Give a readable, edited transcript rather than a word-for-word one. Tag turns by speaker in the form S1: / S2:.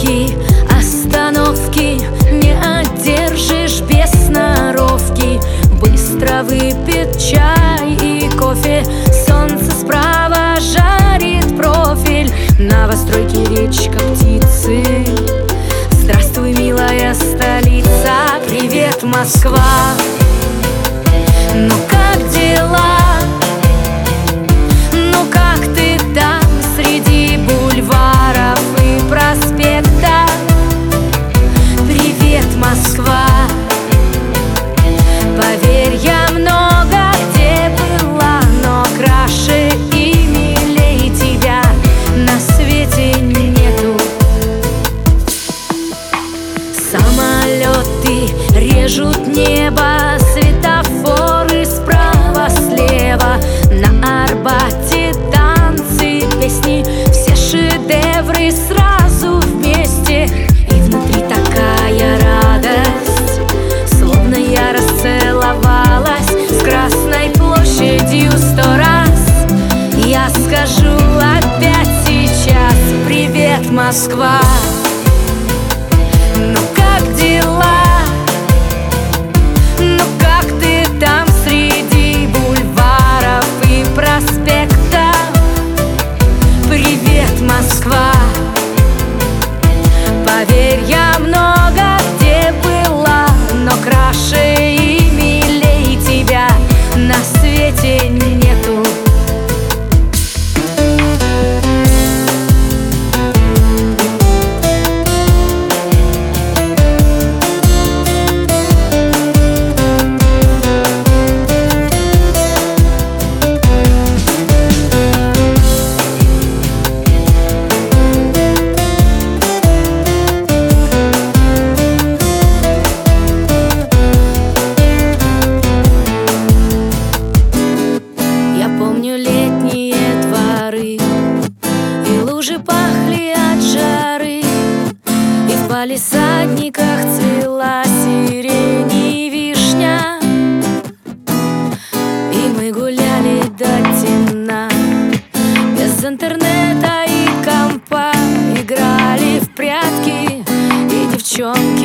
S1: пробки, остановки не одержишь без сноровки. Быстро выпит чай и кофе, солнце справа жарит профиль. Новостройки, речка, птицы. Здравствуй, милая столица, привет, Москва. Ну как дела? Ну как ты там среди бульваров и проспектов? Привет, Москва. Поверь, я много где была, но краше и милей тебя на свете нету. Самолеты режут небо, светофоры справа-слева. На Арбате танцы, песни, все шедевры сразу вместе. И внутри такая радость, словно я расцеловалась с Красной площадью 100 раз. Я скажу опять сейчас: привет, Москва. Ну как дела? Ну как ты там среди бульваров и проспектов? Привет, Москва. Поверь, я много где была, но краше и милей тебя на свете нету. Помню летние дворы, и лужи пахли от жары, и в палисадниках цвела сирень и вишня. И мы гуляли до темна, без интернета и компа, играли в прятки, и девчонки